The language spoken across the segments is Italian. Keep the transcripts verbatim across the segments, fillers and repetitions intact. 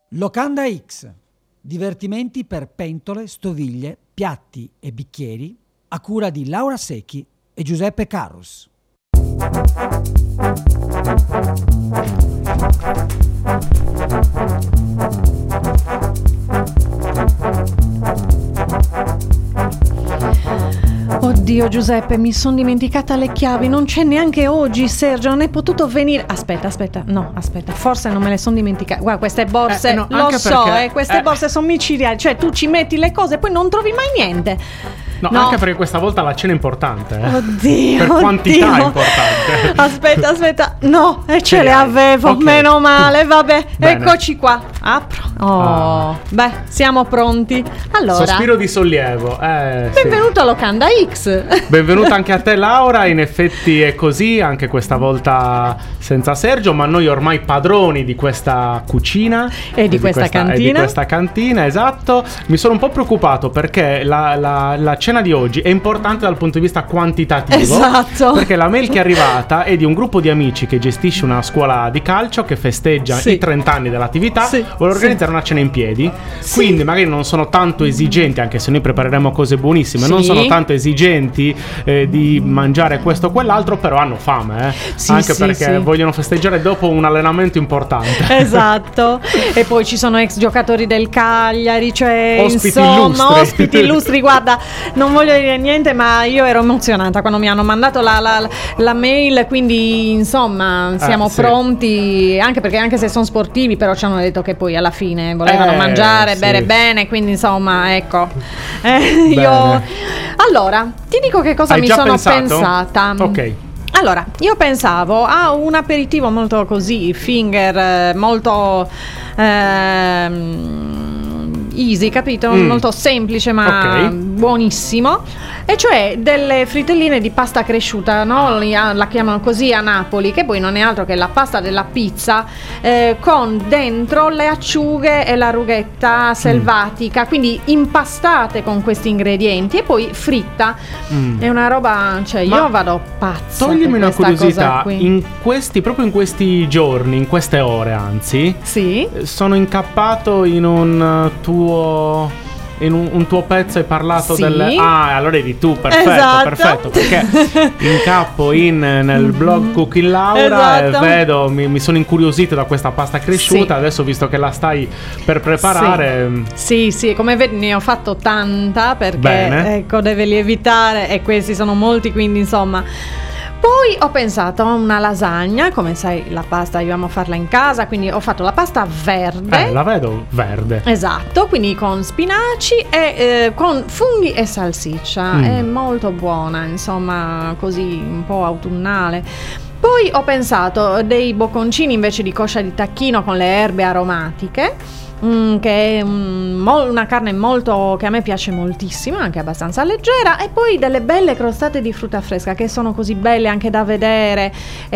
Locanda X, divertimenti per pentole, stoviglie, piatti e bicchieri, a cura di Laura Secchi e Giuseppe Carus. Oddio Giuseppe, mi sono dimenticata le chiavi, non c'è neanche oggi Sergio, non è potuto venire. Aspetta, aspetta, no, aspetta, forse non me le sono dimenticate. Guarda, queste borse, eh, no, lo so, perché, eh, queste eh. borse sono micidiali, cioè tu ci metti le cose e poi non trovi mai niente. No, No. anche perché questa volta la cena è importante, eh. Oddio, per oddio. quantità è importante. Aspetta, aspetta, no, e ce Ce le le hai. avevo, Ok. meno male, vabbè, Bene. eccoci qua. Apro. Oh, Ah. beh, siamo pronti. Allora, Sospiro di sollievo. Eh, sì. benvenuto a Locanda X. Benvenuta anche a te Laura, in effetti è così, anche questa volta senza Sergio, ma noi ormai padroni di questa cucina E di questa cantina. E di questa cantina, esatto. Mi sono un po' preoccupato perché la, la, la cena di oggi è importante dal punto di vista quantitativo. Esatto. Perché la mail che è arrivata è di un gruppo di amici che gestisce una scuola di calcio che festeggia Sì. i trenta anni dell'attività. Sì, Vuole organizzare sì. una cena in piedi. Sì. Quindi magari non sono tanto esigenti, anche se noi prepareremo cose buonissime, Sì. non sono tanto esigenti eh, di mangiare questo o quell'altro, però hanno fame, eh. Sì, anche sì, perché sì. vogliono festeggiare dopo un allenamento importante. Esatto. E poi ci sono ex giocatori del Cagliari, cioè Ospiti insomma illustri. ospiti illustri. Guarda, non voglio dire niente, ma io ero emozionata quando mi hanno mandato la, la, la mail, quindi insomma siamo Eh, sì. pronti, anche perché anche se sono sportivi, però ci hanno detto che poi alla fine volevano Eh, mangiare, sì. bere bene, quindi insomma ecco. Eh, io Bene. allora ti dico che cosa Hai mi già sono pensato? pensata. Ok. Allora, io pensavo a un aperitivo molto così, finger, eh, molto ehm, easy, capito? Mm. Molto semplice ma Ok. buonissimo. E cioè delle fritelline di pasta cresciuta, no? Li- La chiamano così a Napoli, che poi non è altro che la pasta della pizza eh, con dentro le acciughe e la rughetta selvatica, quindi impastate con questi ingredienti e poi fritta. Mm. È una roba, cioè Ma io vado pazza. Toglimi per una questa cosa curiosità, qui. in questi, proprio in questi giorni, in queste ore anzi, Sì. sono incappato in un uh, tuo in un, un tuo pezzo hai parlato Sì. delle ah allora eri tu, perfetto, Esatto. perfetto, perché incappo in nel blog Cooking Laura Esatto. e vedo mi, mi sono incuriosito da questa pasta cresciuta. Sì. Adesso, visto che la stai per preparare, Sì, sì, come vedi ne ho fatto tanta perché Bene. ecco deve lievitare e questi sono molti, quindi insomma. Poi ho pensato a una lasagna, come sai la pasta dobbiamo farla in casa, quindi ho fatto la pasta verde. eh, la vedo verde. Esatto, quindi con spinaci e eh, con funghi e salsiccia. Mm. È molto buona, insomma, così un po' autunnale. Poi ho pensato dei bocconcini invece di coscia di tacchino con le erbe aromatiche. Mm, che è un- mol- una carne molto che a me piace moltissimo, anche abbastanza leggera, e poi delle belle crostate di frutta fresca che sono così belle anche da vedere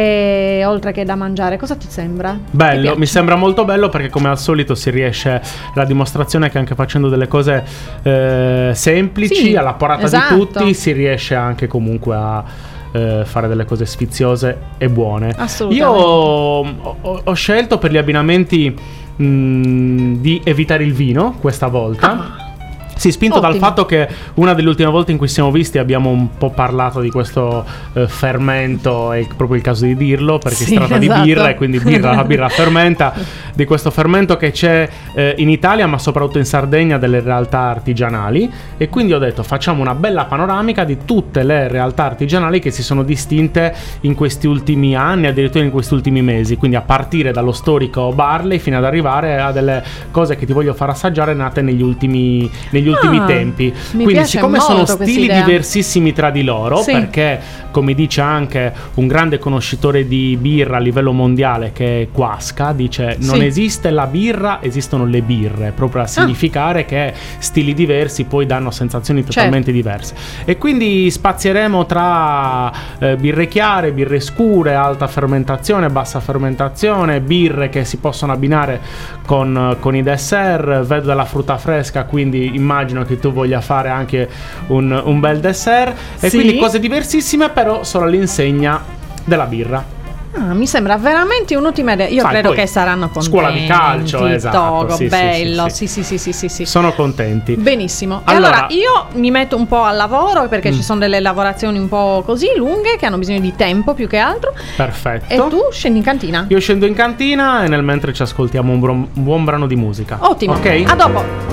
e oltre che da mangiare. Cosa ti sembra? Ti Bello, piace? mi sembra molto bello perché come al solito si riesce, la dimostrazione è che anche facendo delle cose eh, semplici, Sì, alla portata esatto. di tutti, si riesce anche comunque a eh, fare delle cose sfiziose e buone. Assolutamente. Io ho, ho- ho scelto per gli abbinamenti mh, di evitare il vino questa volta. Ah. Sì, spinto Ottimo. dal fatto che una delle ultime volte in cui siamo visti abbiamo un po' parlato di questo eh, fermento, è proprio il caso di dirlo, perché Sì, si tratta esatto. di birra e quindi birra, la birra fermenta, di questo fermento che c'è eh, in Italia ma soprattutto in Sardegna delle realtà artigianali, e quindi ho detto facciamo una bella panoramica di tutte le realtà artigianali che si sono distinte in questi ultimi anni, addirittura in questi ultimi mesi, quindi a partire dallo storico Barley fino ad arrivare a delle cose che ti voglio far assaggiare nate negli ultimi negli ultimi Ah, tempi. mi Quindi piace siccome sono molto questa stili idea. diversissimi tra di loro, Sì. perché come dice anche un grande conoscitore di birra a livello mondiale che è Quasca, dice non Sì. esiste la birra, esistono le birre, proprio a significare che stili diversi poi danno sensazioni totalmente diverse. E quindi spazieremo tra eh, birre chiare, birre scure, alta fermentazione, bassa fermentazione, birre che si possono abbinare con, con i dessert. Vedo della frutta fresca, quindi immagino che tu voglia fare anche un, un bel dessert. E Sì. quindi cose diversissime, però solo all'insegna della birra. Ah, mi sembra veramente un'ottima idea. Io Sai, credo poi che saranno contenti. scuola di calcio, esatto. Togo, Sì, sì, bello. sì, Sì, sì, sì, sì, sì. Sono contenti. Benissimo. E Allora- allora io mi metto un po' al lavoro perché Mm. ci sono delle lavorazioni un po' così lunghe che hanno bisogno di tempo più che altro. Perfetto. E tu scendi in cantina? Io scendo in cantina e nel mentre ci ascoltiamo un, bro- un buon brano di musica. Ottimo. Ok? A dopo.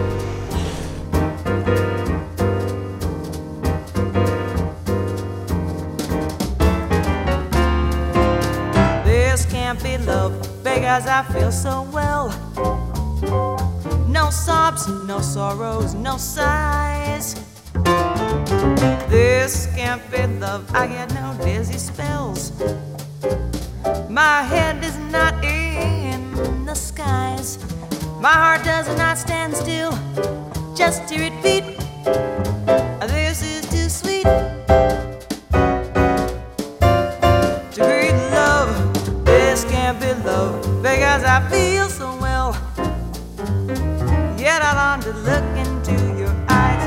This can't be love because I feel so well. No sobs, no sorrows, no sighs. This can't be love, I get no dizzy spells. My head is not in the skies. My heart does not stand still, just to it beat. This is too sweet to greet love. This can't be love because I feel so well. Yet I long to look into your eyes.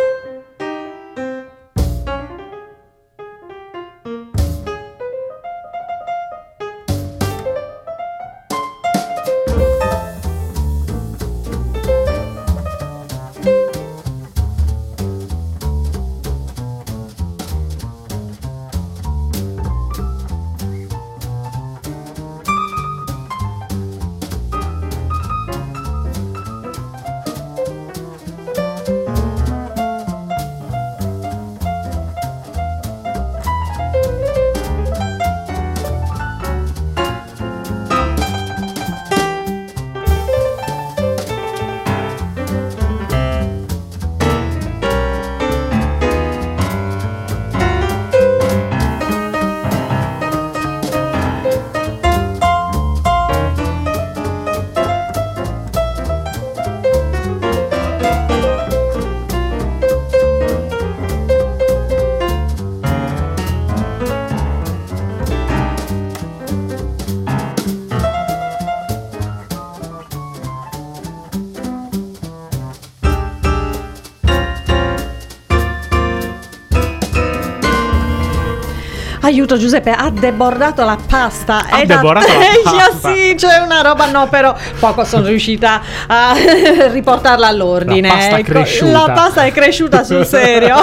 Aiuto Giuseppe, ha debordato la pasta. Ha È da debordato la teglia, pasta. sì, c'è una roba, no, però poco sono riuscita a riportarla all'ordine. La pasta ecco. cresciuta. La pasta è cresciuta sul serio.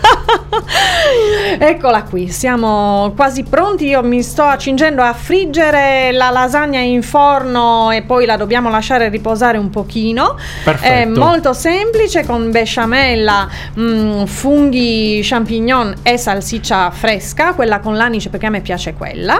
Eccola qui, siamo quasi pronti. Io mi sto accingendo a friggere la lasagna in forno e poi la dobbiamo lasciare riposare un pochino. Perfetto. È molto semplice, con besciamella, mh, funghi, champignon e salsiccia fresca, quella con l'anice perché a me piace quella.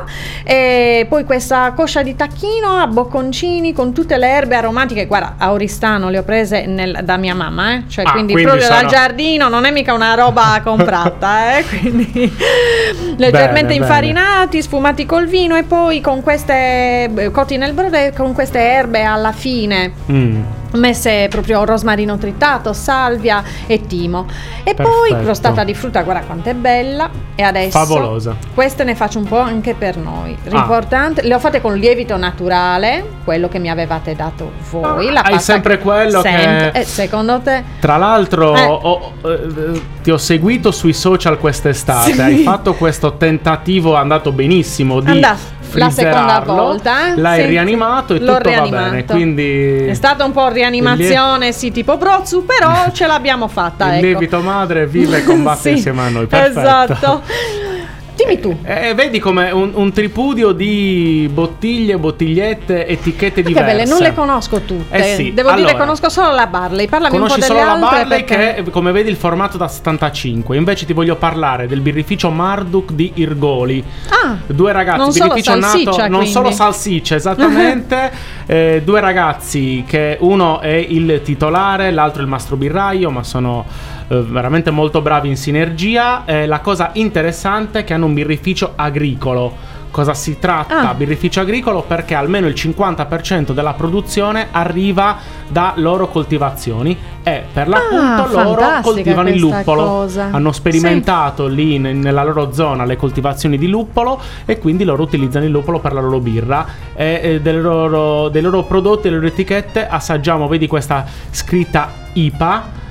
E poi questa coscia di tacchino a bocconcini con tutte le erbe aromatiche. Guarda, a Oristano le ho prese nel- da mia mamma, eh? Cioè, Ah, quindi, quindi proprio sono- dal giardino, non è mica una roba comprata, eh? Quindi leggermente Bene, infarinati, sfumati col vino e poi con queste eh, cotti nel brodo, con queste erbe alla fine. Mm. Messe proprio rosmarino tritato, salvia e timo. E poi Perfetto. crostata di frutta, guarda quanto è bella. E adesso Favolosa. queste ne faccio un po' anche per noi. Ah. L'importante, le ho fatte con lievito naturale, quello che mi avevate dato voi. La Hai pasta sempre quello sempre. che- E secondo te? Tra l'altro Eh. ho- eh, ti ho seguito sui social quest'estate. Sì. Hai fatto questo tentativo, è andato benissimo, di Andà, la seconda frizzerarlo, volta, eh? l'hai Sì. rianimato e L'ho tutto va rianimato. bene. Quindi È stata un po' rianimazione, sì, tipo Brozzu, però ce l'abbiamo fatta. il ecco. lievito madre vive e combatte Sì, insieme a noi. Perfetto. Esatto. Dimmi tu. E vedi come un, un tripudio di bottiglie, bottigliette, etichette Che diverse. belle, non le conosco tutte. Eh sì, Devo dire, allora, conosco solo la Barley. Parlami un po' Conosci delle solo la altre. Barley perché... che, come vedi, il formato da settantacinque. Invece ti voglio parlare del birrificio Marduk di Irgoli. Ah, Due ragazzi, non solo birrificio salsiccia, nato, non quindi. solo salsiccia, esattamente. eh, due ragazzi che uno è il titolare, l'altro il mastro birraio, ma sono eh, veramente molto bravi in sinergia. Eh, la cosa interessante è che hanno un birrificio agricolo. Cosa si tratta? Ah. Birrificio agricolo perché almeno il cinquanta per cento della produzione arriva da loro coltivazioni e per l'appunto Ah, loro fantastica coltivano il questa luppolo. cosa. Hanno sperimentato lì ne- nella loro zona le coltivazioni di luppolo e quindi loro utilizzano il luppolo per la loro birra e, e delle loro- dei loro prodotti, delle loro etichette assaggiamo, vedi questa scritta I P A.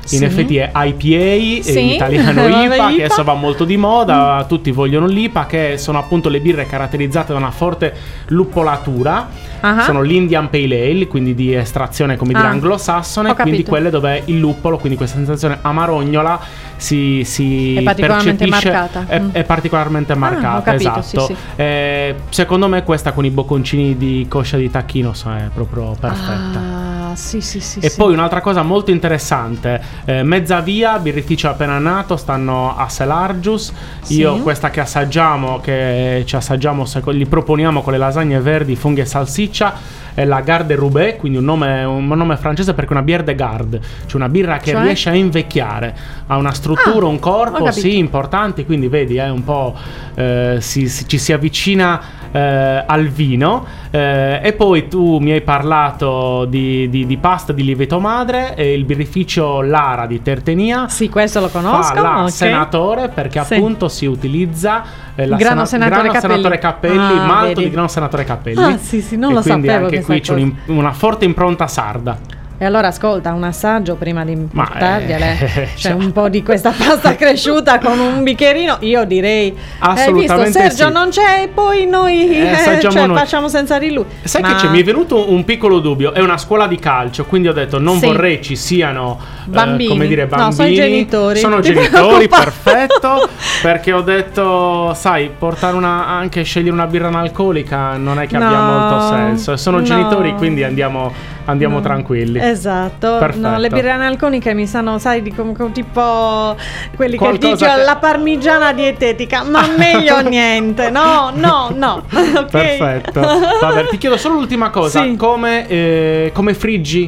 in Sì. effetti è I P A, Sì. in italiano Vabbè, I P A, che I P A. adesso va molto di moda, mm. tutti vogliono l'I P A, che sono appunto le birre caratterizzate da una forte luppolatura. Uh-huh. Sono l'Indian Pale Ale, quindi di estrazione, come dire, Ah. anglosassone, Ho quindi capito. quelle dove il luppolo, quindi questa sensazione amarognola si, si È particolarmente percepisce, marcata. È, Mm. è particolarmente marcata, ho capito, esatto. sì, sì. Eh, secondo me questa con i bocconcini di coscia di tacchino so, è proprio perfetta. Ah, sì, sì, sì. E sì. poi un'altra cosa molto interessante, eh, mezza via, birrificio appena nato, stanno a Selargius. Sì. Io questa che assaggiamo, che ci assaggiamo, se, li proponiamo con le lasagne verdi, funghi e salsiccia, è la Garde Roubaix, quindi un nome, un nome francese perché è una bière de garde, cioè una birra che Cioè? riesce a invecchiare, ha una struttura, Ah, un ho corpo, capito. sì, importante, quindi vedi, è un po' eh, si, si- ci si avvicina eh, al vino. Eh, e poi tu mi hai parlato di, di, di pasta di lievito madre, e il birrificio Lara di Tertenia. Sì, questo lo conosco. Fa la ok. senatore perché Sì. appunto si utilizza eh, la Grano senatore grano Cappelli. senatore Cappelli, Ah, malto vedi. di grano senatore Cappelli. Ah, sì, sì, non E lo quindi sapevo anche questa qui c'è cosa. un'im- una forte impronta sarda. E allora ascolta, un assaggio prima di Ma, portargliele. eh, C'è cioè- un po' di questa pasta cresciuta con un bicchierino. Io direi Assolutamente hai visto Sergio sì. non c'è e poi noi Eh, eh, assaggiamo cioè, noi. facciamo senza di lui. Sai Ma- che c'è? Mi è venuto un piccolo dubbio. È una scuola di calcio, quindi ho detto non Sì. vorrei ci siano eh, Bambini. come dire No, bambini. sono i genitori. Sono Ti genitori, preoccupare. perfetto. Perché ho detto, sai, portare una anche scegliere una birra analcolica non è che abbia No, molto senso. Sono no. genitori, quindi andiamo andiamo No. tranquilli. Esatto. Perfetto. No, le birre analcoliche mi sanno, sai, di com- com- tipo quelli Qualcosa che dici che- la parmigiana dietetica, ma meglio niente. No, no, no. Ok. Perfetto. Vabbè, ti chiedo solo l'ultima cosa. Sì. Come, eh, come friggi?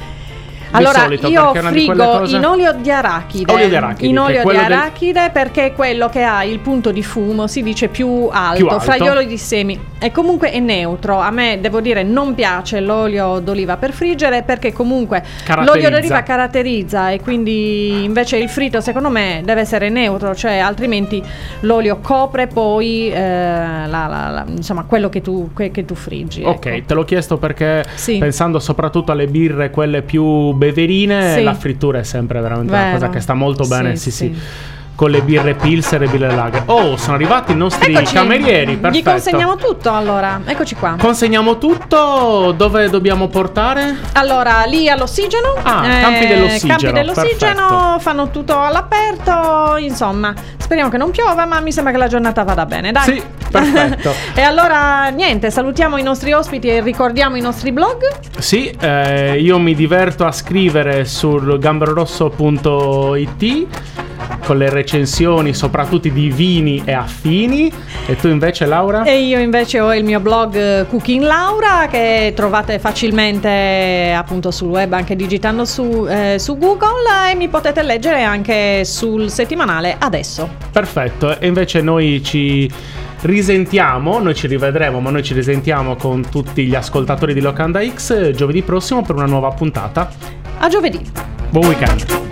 Di Allora, solito, io perché è una di quelle frigo cose- in olio di arachide. Olio di arachide, In che è olio di quello del- arachide perché è quello che ha il punto di fumo, si dice più alto, Più alto. fra gli oli di semi. E comunque è neutro. A me, devo dire, non piace l'olio d'oliva per friggere perché comunque Caratterizza. l'olio d'oliva caratterizza e quindi invece il fritto secondo me deve essere neutro, cioè altrimenti l'olio copre poi eh, la, la- la- insomma quello che tu, que- che tu friggi. Ok, ecco. te l'ho chiesto perché Sì. pensando soprattutto alle birre, quelle più beverine, Sì. la frittura è sempre veramente una Vero. cosa che sta molto bene, sì sì, sì. con le birre Pilser e birre Lager. Oh, sono arrivati i nostri Eccoci. camerieri, perfetto. Gli consegniamo tutto allora, eccoci qua. Consegniamo tutto, dove dobbiamo portare? Allora, lì all'ossigeno. Ah, campi dell'ossigeno, Campi dell'ossigeno, perfetto. fanno tutto all'aperto. Insomma, speriamo che non piova, ma mi sembra che la giornata vada bene. Dai. Sì, perfetto. E allora, niente, salutiamo i nostri ospiti e ricordiamo i nostri blog. Sì, eh, io mi diverto a scrivere sul gamberorosso punto it con le recensioni soprattutto di vini e affini. E tu invece, Laura? E io invece ho il mio blog eh, Cooking Laura, che trovate facilmente appunto sul web, anche digitando su, eh, su Google, e mi potete leggere anche sul settimanale Adesso. Perfetto, e invece noi ci risentiamo, noi ci rivedremo, ma noi ci risentiamo con tutti gli ascoltatori di Locanda X giovedì prossimo per una nuova puntata. A giovedì. Buon weekend.